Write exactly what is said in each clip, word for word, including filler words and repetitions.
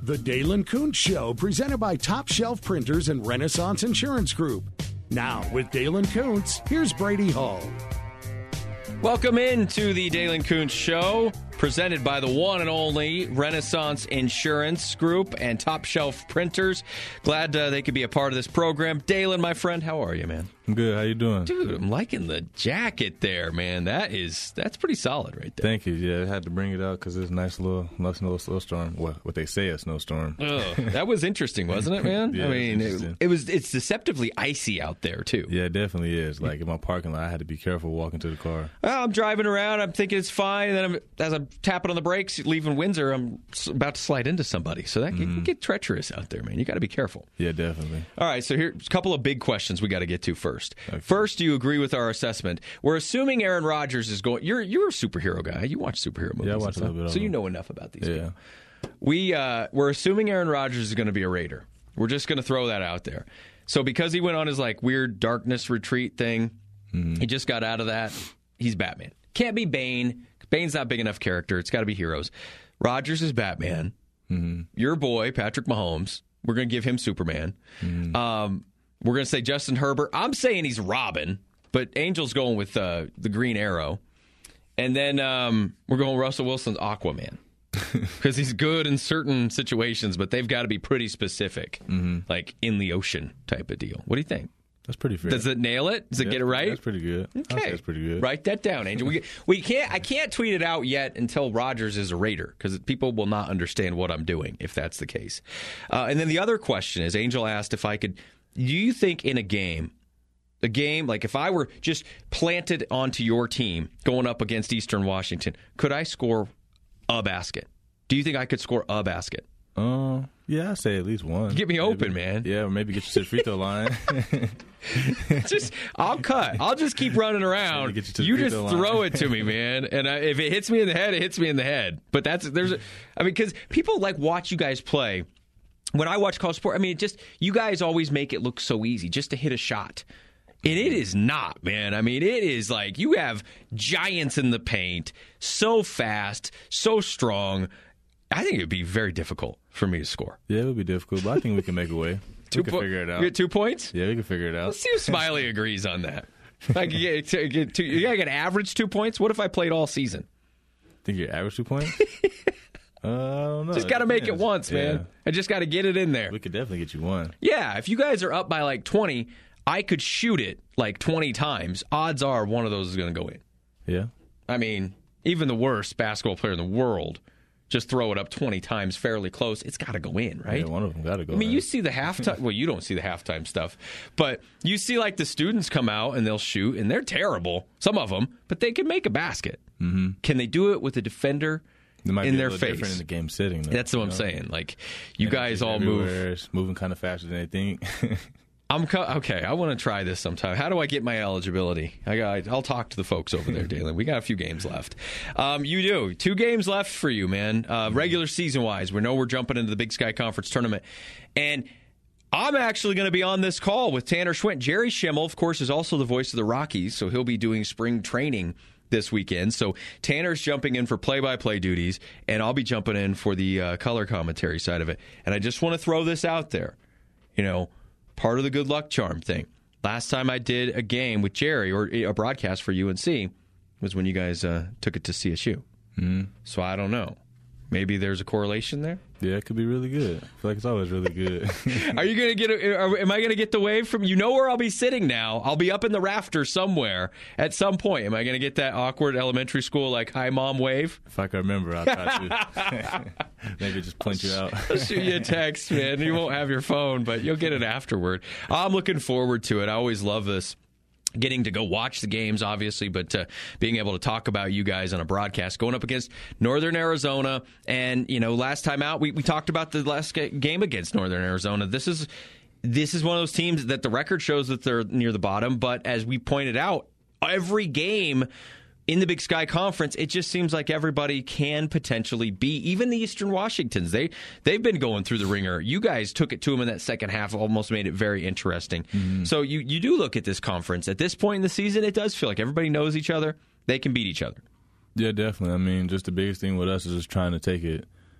The Dalen Kuntz Show, presented by Top Shelf Printers and Renaissance Insurance Group. Now, with Dalen Kuntz, here's Brady Hall. Welcome into the Dalen Kuntz Show, presented by the one and only Renaissance Insurance Group and Top Shelf Printers. Glad uh, they could be a part of this program. Dalen, my friend, how are you, man? I'm good. How you doing? Dude, I'm liking the jacket there, man. That is, that's pretty solid right there. Thank you. Yeah, I had to bring it out because it's a nice little, nice little snowstorm. Well, what they say a snowstorm. Oh, that was interesting, wasn't it, man? Yeah, I mean, it, it, it was. It's deceptively icy out there too. Yeah, it definitely is. Like in my parking lot, I had to be careful walking to the car. Well, I'm driving around. I'm thinking it's fine, and then I'm, as I'm tapping on the brakes, leaving Windsor, I'm about to slide into somebody. So that mm-hmm. can get treacherous out there, man. You got to be careful. Yeah, definitely. All right, so here's a couple of big questions we got to get to first. Okay. First, do you agree with our assessment? We're assuming Aaron Rodgers is going. You're you're a superhero guy. You watch superhero movies. Yeah, I watch a little bit of So them. you know enough about these. Yeah. People. We uh, we're assuming Aaron Rodgers is going to be a Raider. We're just going to throw that out there. So because he went on his like weird darkness retreat thing, mm-hmm. he just got out of that. He's Batman. Can't be Bane. Bane's not big enough character. It's got to be heroes. Rodgers is Batman. Mm-hmm. Your boy, Patrick Mahomes. We're going to give him Superman. Mm-hmm. Um, we're going to say Justin Herbert. I'm saying he's Robin, but Angel's going with uh, the Green Arrow. And then um, we're going Russell Wilson's Aquaman. Because he's good in certain situations, but they've got to be pretty specific. Mm-hmm. Like in the ocean type of deal. What do you think? That's pretty fair. Does it nail it? Does it yeah, get it right? That's pretty good. Okay, that's pretty good. Write that down, Angel. We we can't. I can't tweet it out yet until Rodgers is a Raider because people will not understand what I'm doing if that's the case. Uh, and then the other question is, Angel asked if I could. Do you think in a game, a game like if I were just planted onto your team going up against Eastern Washington, could I score a basket? Do you think I could score a basket? Uh, yeah, I'd say at least one. Get me open, maybe, man. Yeah, or maybe get you to the free throw line. just, I'll cut. I'll just keep running around. Get you to the you free just throw throw line. it to me, man. And I, if it hits me in the head, it hits me in the head. But that's there's, a, I mean, because people like watch you guys play. When I watch college sport, I mean, it just you guys always make it look so easy just to hit a shot. And it is not, man. I mean, it is like you have giants in the paint, so fast, so strong. I think it would be very difficult for me to score. Yeah, it would be difficult, but I think we can make a way. Two we can po- figure it out. You get two points? Yeah, we can figure it out. Let's see if Smiley agrees on that. Like, you get, get two, you gotta get average two points. What if I played all season? Think your average two points? uh, I don't know. Just got to make it once, man. Yeah. I just got to get it in there. We could definitely get you one. Yeah, if you guys are up by like twenty, I could shoot it like twenty times. Odds are one of those is going to go in. Yeah. I mean, even the worst basketball player in the world, just throw it up twenty times fairly close. It's got to go in, right? Yeah, one of them got to go in. I mean, you see the halftime. Well, you don't see the halftime stuff, but you see like the students come out and they'll shoot, and they're terrible, some of them, but they can make a basket. Mm-hmm. Can they do it with a defender It might in be their a little face? different in the game setting. Though, That's what I'm know? saying. Like, you And guys all move. It's moving kind of faster than they think. I'm co- okay. I want to try this sometime. How do I get my eligibility? I got. I'll talk to the folks over there, Dalen. We got a few games left. Um, you do two games left for you, man. Uh, regular season wise, we know we're jumping into the Big Sky Conference tournament, and I'm actually going to be on this call with Tanner Schwint. Jerry Schimmel, of course, is also the voice of the Rockies, so he'll be doing spring training this weekend. So Tanner's jumping in for play-by-play duties, and I'll be jumping in for the uh, color commentary side of it. And I just want to throw this out there, you know. Part of the good luck charm thing. Last time I did a game with Jerry or a broadcast for U N C was when you guys uh, took it to C S U. Mm-hmm. So I don't know. Maybe there's a correlation there. Yeah, it could be really good. I feel like it's always really good. Are you going to get a, are, am I going to get the wave from, you know where I'll be sitting now? I'll be up in the rafters somewhere at some point. Am I going to get that awkward elementary school, like, hi, mom wave? If I can remember, I'll try to. Maybe just point you out. I'll shoot you a text, man. You won't have your phone, but you'll get it afterward. I'm looking forward to it. I always love this. Getting to go watch the games, obviously, but uh, being able to talk about you guys on a broadcast, going up against Northern Arizona. And, you know, last time out, we, we talked about the last game against Northern Arizona. This is this is one of those teams that the record shows that they're near the bottom. But as we pointed out, every game in the Big Sky Conference, it just seems like everybody can potentially be, even the Eastern Washingtons. They, they've been going through the ringer. You guys took it to them in that second half, almost made it very interesting. Mm-hmm. So you, you do look at this conference. At this point in the season, it does feel like everybody knows each other. They can beat each other. Yeah, definitely. I mean, just the biggest thing with us is just trying to take it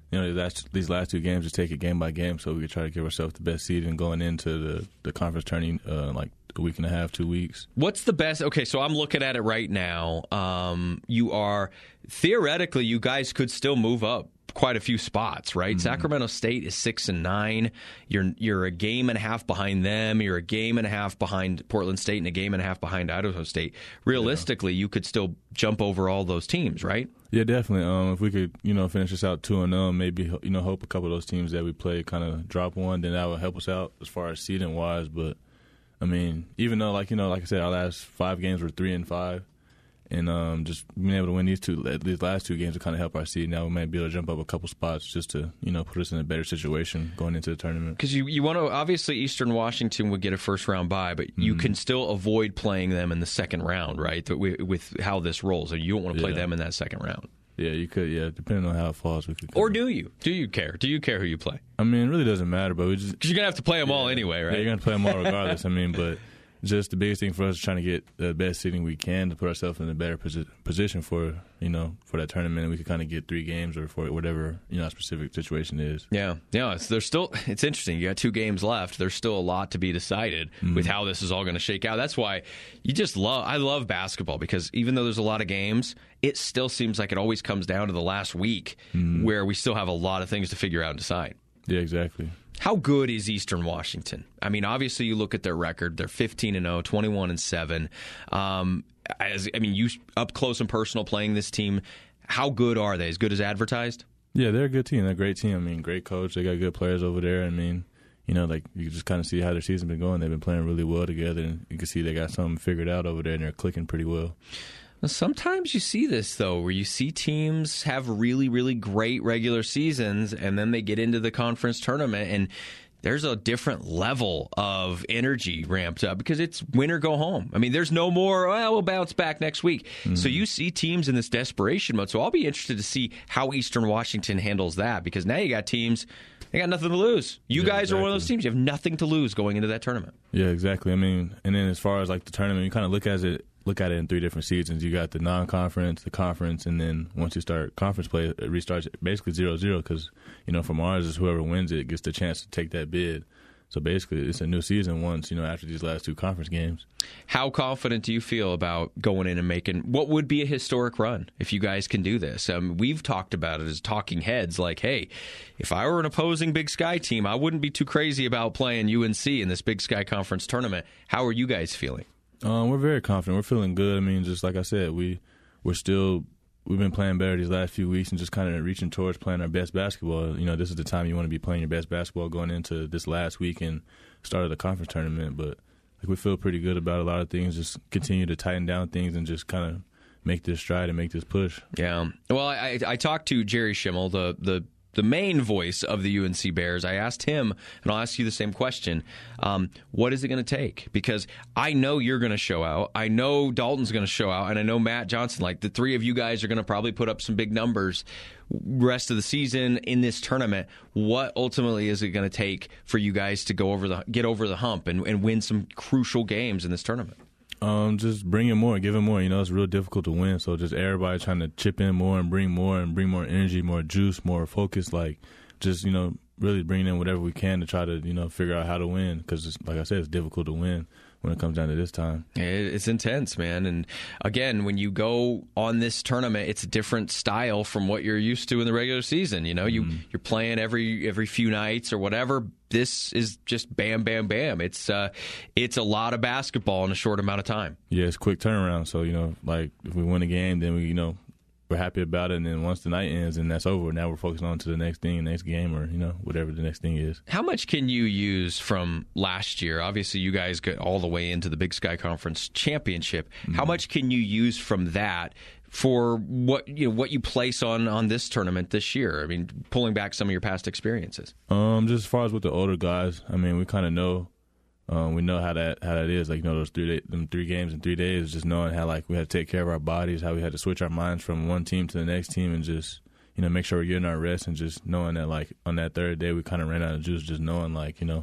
you know, these last, these last two games, just take it game by game, so we could try to give ourselves the best seed and going into the the conference tourney uh, like a week and a half, two weeks. What's the best? Okay, so I'm looking at it right now. Um, you are theoretically, you guys could still move up quite a few spots, right? Mm-hmm. Sacramento State is six and nine. You're you're a game and a half behind them. You're a game and a half behind Portland State and a game and a half behind Idaho State. Realistically, yeah. you could still jump over all those teams, right? Yeah, definitely. Um, if we could, you know, finish this out two and zero, maybe you know, hope a couple of those teams that we play kind of drop one, then that would help us out as far as seeding wise. But I mean, even though, like you know, like I said, our last five games were three and five. And um, just being able to win these two, these last two games to kind of help our seed. Now we might be able to jump up a couple spots just to, you know, put us in a better situation going into the tournament. Because you, you want to, obviously Eastern Washington would get a first round bye, but you mm-hmm. can still avoid playing them in the second round, right? With, with how this rolls, and you don't want to play yeah. them in that second round. Yeah, you could. Yeah, depending on how it falls, we could. Or do you? Do you care? Do you care who you play? I mean, it really doesn't matter, but we just because you're gonna have to play them yeah, all anyway, right? Yeah, you're gonna play them all regardless. I mean, but. Just the biggest thing for us is trying to get the best seeding we can to put ourselves in a better posi- position for, you know, for that tournament. And we could kind of get three games or for whatever, you know, our specific situation is. Yeah. Yeah. It's, there's still, it's interesting. You got two games left. There's still a lot to be decided mm-hmm. with how this is all going to shake out. That's why you just love, I love basketball because even though there's a lot of games, it still seems like it always comes down to the last week mm-hmm. where we still have a lot of things to figure out and decide. Yeah, exactly. How good is Eastern Washington? I mean, obviously, you look at their record; they're fifteen and zero, twenty-one and seven. Um, as I mean, you up close and personal playing this team. How good are they? As good as advertised? Yeah, they're a good team. They're a great team. I mean, great coach. They got good players over there. I mean, you know, like you just kind of see how their season's been going. They've been playing really well together, and you can see they got something figured out over there, and they're clicking pretty well. Sometimes you see this, though, where you see teams have really, really great regular seasons, and then they get into the conference tournament, and there's a different level of energy ramped up because it's win or go home. I mean, there's no more, well, we'll bounce back next week. Mm-hmm. So you see teams in this desperation mode. So I'll be interested to see how Eastern Washington handles that because now you got teams, they got nothing to lose. You yeah, guys exactly. are one of those teams. You have nothing to lose going into that tournament. Yeah, exactly. I mean, and then as far as like the tournament, you kind of look at it, look at it in three different seasons. You got the non-conference, the conference, and then once you start conference play, it restarts basically zero zero because, you know, from ours is whoever wins it gets the chance to take that bid. So basically it's a new season once, you know, after these last two conference games. How confident do you feel about going in and making what would be a historic run if you guys can do this? Um, we've talked about it as talking heads like, hey, if I were an opposing Big Sky team, I wouldn't be too crazy about playing U N C in this Big Sky Conference tournament. How are you guys feeling? Um, we're very confident. We're feeling good. I mean, just like I said, we we're still we've been playing better these last few weeks and just kind of reaching towards playing our best basketball. You know, this is the time you want to be playing your best basketball going into this last week and start of the conference tournament. But like we feel pretty good about a lot of things. Just continue to tighten down things and just kind of make this stride and make this push. Yeah. Well, I I talked to Jerry Schimmel, the the. the main voice of the U N C Bears. I asked him, and I'll ask you the same question, um, what is it going to take? Because I know you're going to show out. I know Dalton's going to show out, and I know Matt Johnson. Like, the three of you guys are going to probably put up some big numbers rest of the season in this tournament. What ultimately is it going to take for you guys to go over the get over the hump and, and win some crucial games in this tournament? Um, just bring in more, give in more. You know, it's real difficult to win, so just everybody trying to chip in more and bring more and bring more energy, more juice, more focus. Like, just, you know, really bring in whatever we can to try to, you know, figure out how to win because, like I said, it's difficult to win when it comes down to this time. It's intense, man. And again, when you go on this tournament, it's a different style from what you're used to in the regular season. You know, you, mm. you're playing every every few nights or whatever. This is just bam, bam, bam. It's uh, it's a lot of basketball in a short amount of time. Yeah, it's quick turnaround. So, you know, like if we win a game, then we, you know, we're happy about it, and then once the night ends and that's over, now we're focused on to the next thing, next game, or, you know, whatever the next thing is. How much can you use from last year? Obviously, you guys got all the way into the Big Sky Conference Championship. Mm-hmm. How much can you use from that for what you know what you place on, on this tournament this year? I mean, pulling back some of your past experiences. Um, just as far as with the older guys, I mean, we kind of know. Um, we know how that how that is, like, you know, those three day, them three games in three days, just knowing how, like, we had to take care of our bodies, how we had to switch our minds from one team to the next team and just, you know, make sure we're getting our rest and just knowing that, like, on that third day we kind of ran out of juice, just knowing, like, you know,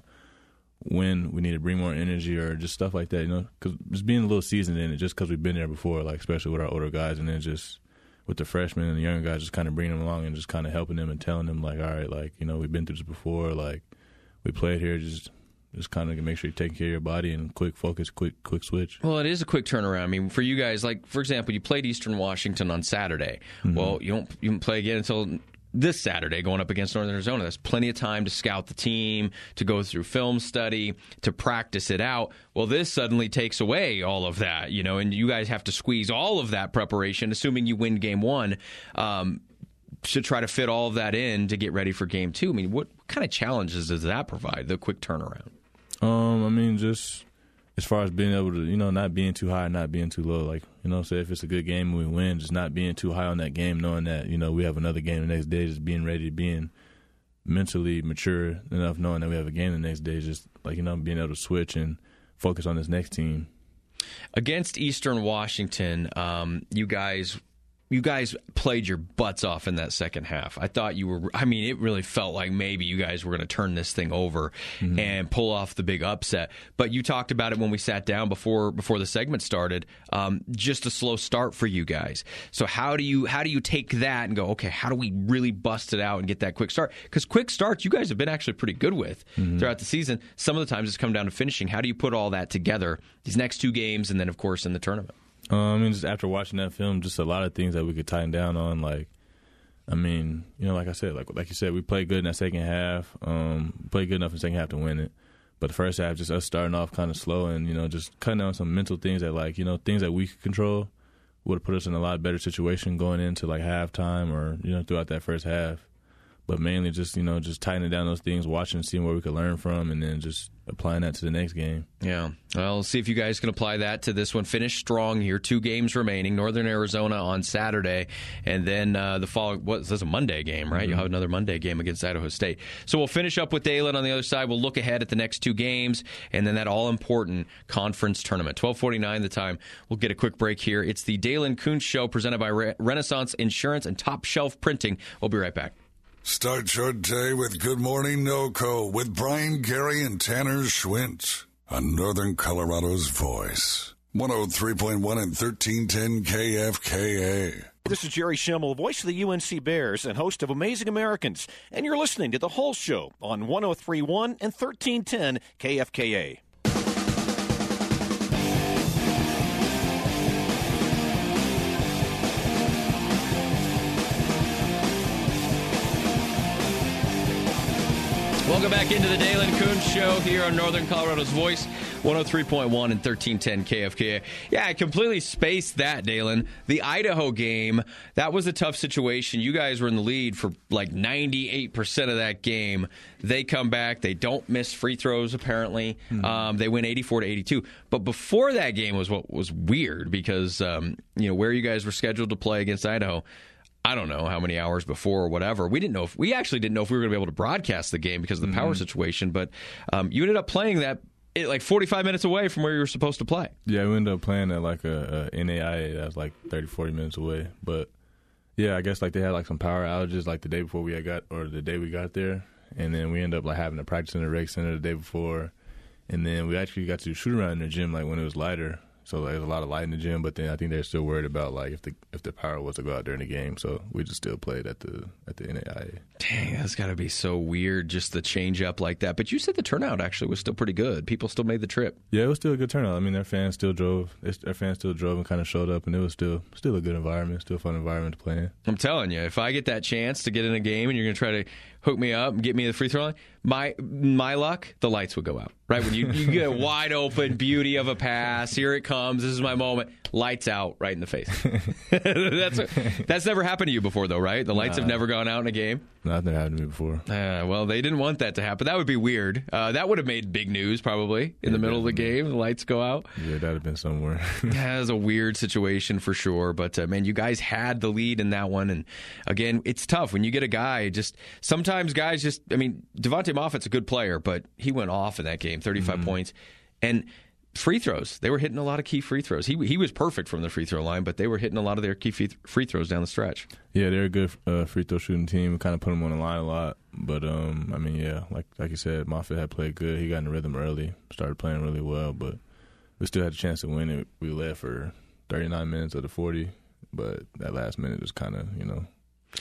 when we need to bring more energy or just stuff like that, you know, because just being a little seasoned in it just because we've been there before, like, especially with our older guys, and then just with the freshmen and the younger guys, just kind of bringing them along and just kind of helping them and telling them, like, all right, like, you know, we've been through this before. Like, we played here. Just just kind of make sure you're taking care of your body and quick focus, quick quick switch. Well, it is a quick turnaround. I mean, for you guys, like, for example, you played Eastern Washington on Saturday. Mm-hmm. Well, you don't, you don't play again until this Saturday going up against Northern Arizona. There's plenty of time to scout the team, to go through film study, to practice it out. Well, this suddenly takes away all of that, you know, and you guys have to squeeze all of that preparation, assuming you win game one, um, to try to fit all of that in to get ready for game two. I mean, what kind of challenges does that provide, the quick turnaround? Um, I mean, just as far as being able to, you know, not being too high, not being too low. Like, you know, say if it's a good game and we win, just not being too high on that game, knowing that, you know, we have another game the next day, just being ready, being mentally mature enough, knowing that we have a game the next day, just, like, you know, being able to switch and focus on this next team. Against Eastern Washington, um, you guys... You guys played your butts off in that second half. I thought you were, I mean, it really felt like maybe you guys were going to turn this thing over mm-hmm. and pull off the big upset. But you talked about it when we sat down before before the segment started, um, just a slow start for you guys. So how do you how do you take that and go, okay, how do we really bust it out and get that quick start? Because quick starts you guys have been actually pretty good with mm-hmm. throughout the season. Some of the times it's come down to finishing. How do you put all that together, these next two games, and then, of course, in the tournament? Um, I mean, just after watching that film, just a lot of things that we could tighten down on. Like, I mean, you know, like I said, like like you said, we played good in that second half. Um, played good enough in the second half to win it. But the first half, just us starting off kind of slow and, you know, just cutting down some mental things that, like, you know, things that we could control would have put us in a lot better situation going into, like, halftime or, you know, throughout that first half. But mainly just, you know, just tightening down those things, watching, seeing where we could learn from, and then just applying that to the next game. Yeah. Well, we'll see if you guys can apply that to this one. Finish strong here. Two games remaining. Northern Arizona on Saturday, and then uh, the following, what, that's a Monday game, right? Mm-hmm. You'll have another Monday game against Idaho State. So we'll finish up with Dalen on the other side. We'll look ahead at the next two games, and then that all-important conference tournament. twelve forty-nine the time. We'll get a quick break here. It's the Dalen Kuntz Show presented by Re- Renaissance Insurance and Top Shelf Printing. We'll be right back. Start your day with Good Morning NoCo with Brian Gary and Tanner Schwint on Northern Colorado's Voice. one oh three point one and thirteen ten K F K A. This is Jerry Schimmel, voice of the U N C Bears and host of Amazing Americans. And you're listening to The Whole Show on one oh three point one and thirteen ten K F K A. Welcome back into the Dalen Kuntz Show here on Northern Colorado's Voice, one oh three point one and thirteen ten K F K A. Yeah, I completely spaced that, Dalen. The Idaho game, that was a tough situation. You guys were in the lead for like ninety-eight percent of that game. They come back. They don't miss free throws, apparently. Mm-hmm. Um, they win eighty-four to eighty-two. But before that game was what was weird because, um, you know, where you guys were scheduled to play against Idaho, I don't know how many hours before or whatever. We didn't know if we actually didn't know if we were going to be able to broadcast the game because of the mm-hmm. power situation. But um, you ended up playing that it, like forty-five minutes away from where you were supposed to play. Yeah, we ended up playing at like a, a N A I A that was like thirty, forty minutes away. But yeah, I guess like they had like some power outages like the day before we had got or the day we got there, and then we ended up like having to practice in the rec center the day before, and then we actually got to shoot around in the gym like when it was lighter. So like, there's a lot of light in the gym, but then I think they're still worried about like if the if the power was to go out during the game. So we just still played at the at the N A I A. Dang, that's got to be so weird, just the change up like that. But you said the turnout actually was still pretty good. People still made the trip. Yeah, it was still a good turnout. I mean, their fans still drove. Their fans still drove and kind of showed up, and it was still still a good environment, still a fun environment to play in. I'm telling you, if I get that chance to get in a game and you're going to try to hook me up and get me the free throw line, my my luck, the lights would go out. Right when you, you get a wide open beauty of a pass, here it comes. This is my moment. Lights out right in the face. that's that's never happened to you before, though, right? The lights nah. have never gone out in a game. Nothing happened to me before. Uh, well, they didn't want that to happen. That would be weird. Uh, that would have made big news, probably, in yeah, the middle of the game. The lights go out. Yeah, that would have been somewhere. That was a weird situation for sure. But, uh, man, you guys had the lead in that one. And, again, it's tough when you get a guy. Just sometimes guys just, I mean, Devontae Moffitt's a good player, but he went off in that game, thirty-five mm-hmm. points. And free throws, they were hitting a lot of key free throws. He he was perfect from the free throw line, but they were hitting a lot of their key free throws down the stretch. Yeah, they're a good uh, free throw shooting team. We kind of put them on the line a lot. But, um, I mean, yeah, like like you said, Moffitt had played good. He got in the rhythm early, started playing really well, but we still had a chance to win it. We led for thirty-nine minutes of the forty, but that last minute was kind of, you know.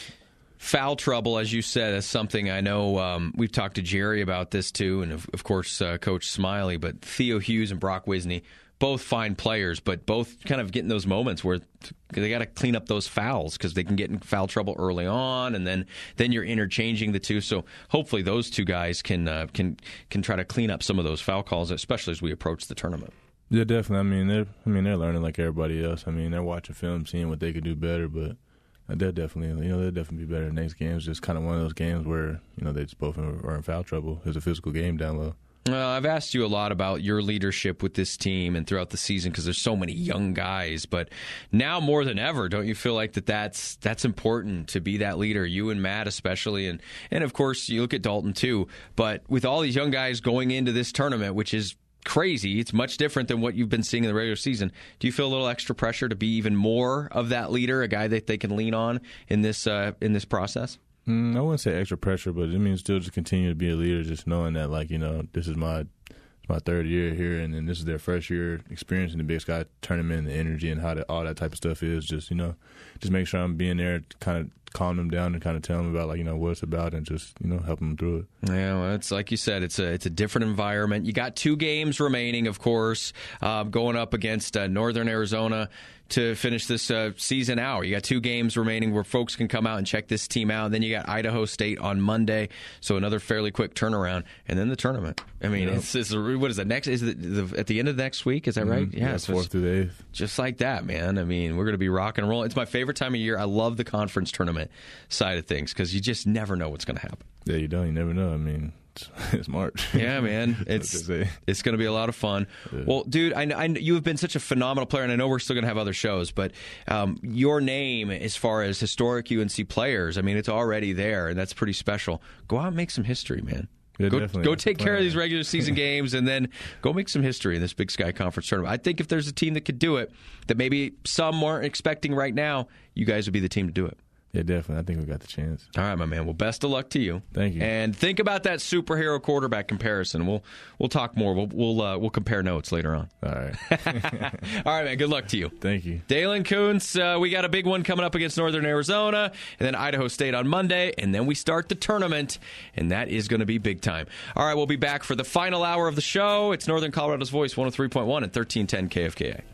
Foul trouble, as you said, is something I know um, we've talked to Jerry about this too, and of, of course uh, Coach Smiley, but Theo Hughes and Brock Wisney, both fine players, but both kind of getting those moments where they got to clean up those fouls because they can get in foul trouble early on, and then, then you're interchanging the two. So hopefully those two guys can uh, can can try to clean up some of those foul calls, especially as we approach the tournament. Yeah, definitely. I mean, they're I mean they're learning like everybody else. I mean, they're watching film, seeing what they could do better, but. They'll definitely, you know, they'll definitely be better in the next games. Just kind of one of those games where, you know, they just both are in foul trouble. It's a physical game down low. Well, I've asked you a lot about your leadership with this team and throughout the season because there's so many young guys. But now more than ever, don't you feel like that that's that's important to be that leader? You and Matt especially, and and of course you look at Dalton too. But with all these young guys going into this tournament, which is crazy. It's much different than what you've been seeing in the regular season. Do you feel a little extra pressure to be even more of that leader, a guy that they can lean on in this uh, in this process? Mm, I wouldn't say extra pressure, but it means still just continue to be a leader, just knowing that, like, you know, this is my my third year here, and then this is their first year experiencing the Big Sky tournament and the energy and how that, all that type of stuff is. Just, you know, just make sure I'm being there to kind of calm them down and kind of tell them about, like, you know, what it's about and just, you know, help them through it. Yeah, well, it's like you said, it's a it's a different environment. You got two games remaining, of course, uh, going up against uh, Northern Arizona to finish this uh, season out. You got two games remaining where folks can come out and check this team out. And then you got Idaho State on Monday, so another fairly quick turnaround, and then the tournament. I mean, yep. it's, it's what is it next? Is it the, at the end of the next week? Is that right? Mm-hmm. Yeah, so fourth through the eighth. Just like that, man. I mean, we're going to be rocking and rolling. It's my favorite time of year. I love the conference tournament side of things because you just never know what's going to happen. Yeah, you don't. You never know. I mean, it's, it's March. Yeah, man. It's it's going to be a lot of fun. Yeah. Well, dude, I, I, you have been such a phenomenal player, and I know we're still going to have other shows, but um, your name as far as historic U N C players, I mean, it's already there, and that's pretty special. Go out and make some history, man. Yeah, go definitely. go take care of these regular season games, and then go make some history in this Big Sky Conference tournament. I think if there's a team that could do it, that maybe some weren't expecting right now, you guys would be the team to do it. Yeah, definitely. I think we got the chance. All right, my man. Well, best of luck to you. Thank you. And think about that superhero quarterback comparison. We'll we'll talk more. We'll we'll uh, we'll compare notes later on. All right. All right, man. Good luck to you. Thank you. Dalen Koontz, uh, we got a big one coming up against Northern Arizona, and then Idaho State on Monday, and then we start the tournament, and that is going to be big time. All right, we'll be back for the final hour of the show. It's Northern Colorado's Voice, one oh three point one and thirteen ten K F K A.